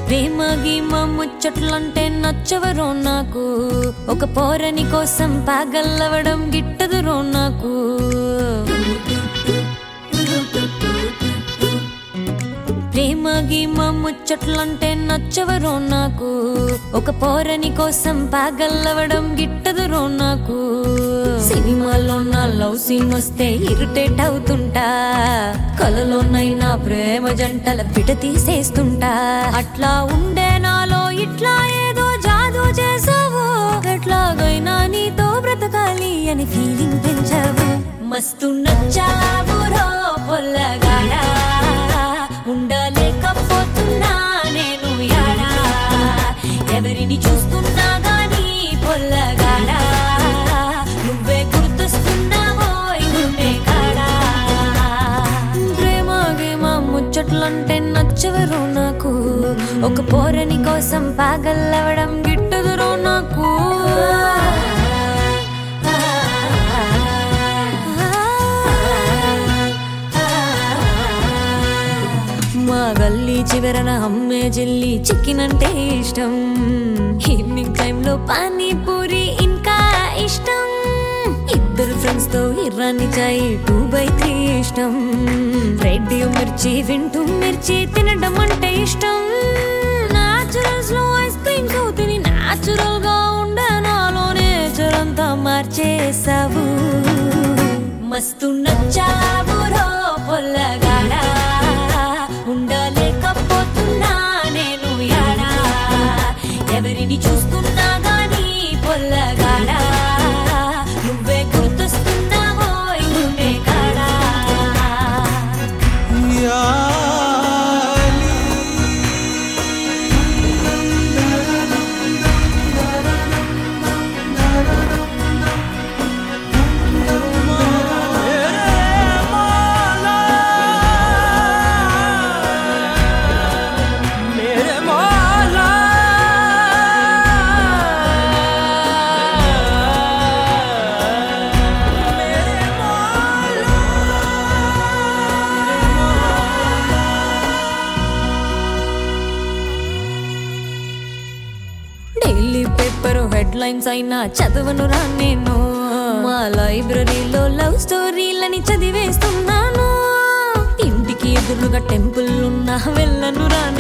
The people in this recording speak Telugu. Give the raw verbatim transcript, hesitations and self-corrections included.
ప్రేమ గీమ ముచ్చట్లంటే నచ్చవరో నాకు, ఒక పోరని కోసం పాగల్లవడం గిట్టదురో నాకు. ప్రేమ గీమ ముచ్చట్లంటే నచ్చవరో నాకు, ఒక పోరని కోసం పాగల్లవడం గిట్టదురో నాకు. సినిమాలో నా లవ్ సీన్ వస్తే ఇరిటేట్ అవుతుంటా, కలలోనైనా ప్రేమ జంటల పిట తీసేస్తుంటా. అట్లా ఉండే నాలో ఇట్లా ఏదో జాదూ చేసావు, ఎట్లాగైనా నీతో బ్రతకాలి అని ఫీలింగ్ పెంచావు. మస్తు నచ్చావు రో పొల్లగాడా, ఉండలేకపోతున్నా నేను యాడా, ఎవరిని చూస్తున్నా గానీ పొల్లగాడా, నువ్వే గుర్తొస్తున్నావో గుండె కాడా. ప్రేమ గేమ ముచ్చట్లంటే నచ్చవరో నాకు, ఒక పోరని కోసం పాగల్లవడం గిట్టదురో నాకు. మా గల్లీ చివరన అమ్మే జెల్లీ చికెన్ అంటే ఇష్టం, ఈవినింగ్ టైంలో పానీపూరి ఇంకా ఇష్టం. ఇద్దరు ఫ్రెండ్స్ తో ఇరానీ చాయ్ టూ బై త్రీ ఇష్టం, రేడియో మిర్చి వింటూ మిర్చి తినడం అంటే ఇష్టం. నాచురల్స్ లో ఐస్ క్రీమ్ తో తిని నాచురల్ గా ఉండే నాలో నేచర్ అంతా మార్చేసావు. మస్తు నచ్చావు రో పొల్లగాడా, ఉండలేకపోతున్నా నేను యాడా, ఎవరిని చూస్తున్నా గానీ పొల్లగాడా, నువ్వే గుర్తొస్తున్నావో గుండె కాడా. డైలీ పేపర్ హెడ్ లైన్స్ అయినా చదవను రా నేను, మా లైబ్రరీలో లవ్ స్టోరీలని చదివేస్తున్నాను. ఇంటికి ఎదురుగా టెంపుల్ ఉన్నా వెళ్ళను రా